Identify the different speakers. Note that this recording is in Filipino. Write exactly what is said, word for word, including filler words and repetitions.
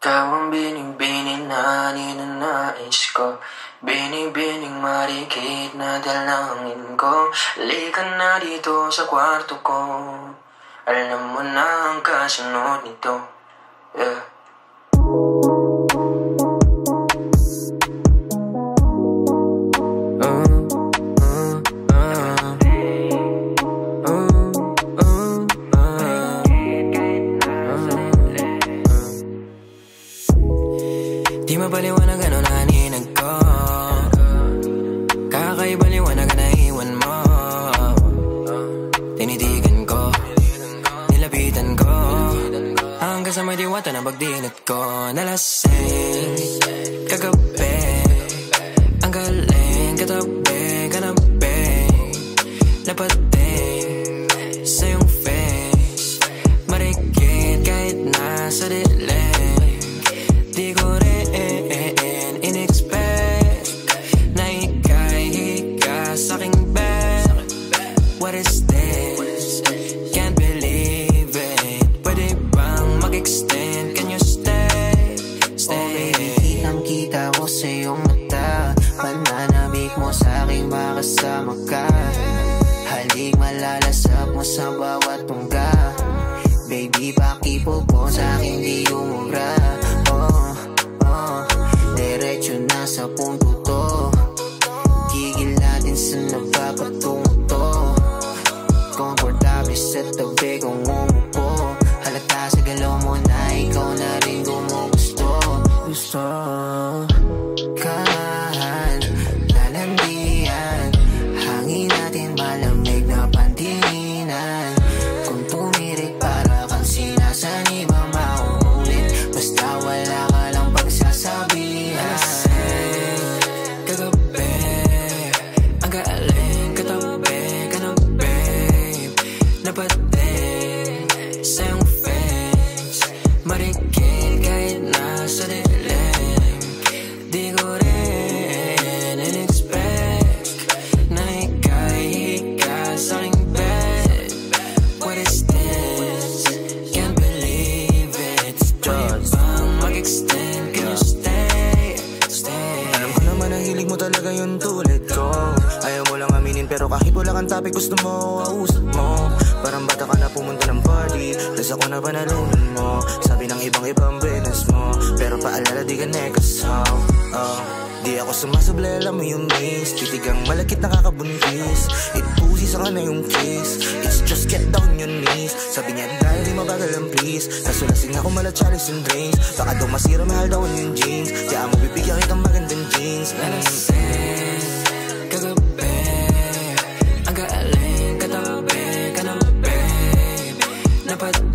Speaker 1: Ikaw ang binibining na ninanais ko, binibining marikit na dalangin ko. Halika na dito sa kwarto ko, alam mo na ang kasunod nito. Yeah.
Speaker 2: Di mapaliwanag ano naninag ko, kakaibaliwanag na iwan mo. Tinitigan ko, nilapitan ko, hanggang sa may diwata na pagdinat ko. Nalasing kagabi, ang galing katabi, kanabi, napating sa iyong face, marikit kahit nasa dilim. Di ko rin in-expect na ika'y hika sa'king bed. What is this? Can't believe it. Pwede bang mag-extend? Can you stay? Stay.
Speaker 3: Oh baby, kitang-kita ko sa iyong mata, pananabik mo sa'king makasama ka. Halik malalasap mo sa bawat tungga. Baby, pakipo po sa'king di umura. Oh, oh, diretso na sa punto to. Gigil natin sa napapatungo to. Komportable sa tabi kong umupo. Halata sa galaw mo na ikaw na rin gumugusto. Gusto kahan, lalandian, hangin natin malamig na pandinan. Kung tumirik para kang sinasaniba mauulit, basta wala ka lang pagsasabihan.
Speaker 2: Kagabi, ang galing katabi, kanabi, napating sa iyong face, marikit kahit nasa dilim. Di ko rin in-expect na ika'y hika sa'king bed. What is this? Can't believe it. Pwede bang mag-extend? Can you stay? Stay.
Speaker 4: Alam ko naman ang hilig mo talaga yun tulad ko. Ayaw mo lang aminin pero kahit wala kang topic gusto mo, kausap mo. Parang bata ka na pumunta ng party, tas ako na panalunan mo. Sabi ng ibang ibang business mo, pero paalala di ka nekasaw. Oh, di ako sumasablay, alam mo yung miss. Titigang malakit nakakabuntis, it pussy sa na yung kiss. It's just get down your knees. Sabi niya dahil di mabagal ang please, nasulasing ako mala chalice and drinks. Baka daw masira mahal daw yung jeans, kaya mo bibigyan kitang magandang jeans.
Speaker 2: Nalasing kagabi, ang galing katabi, kanabi, napating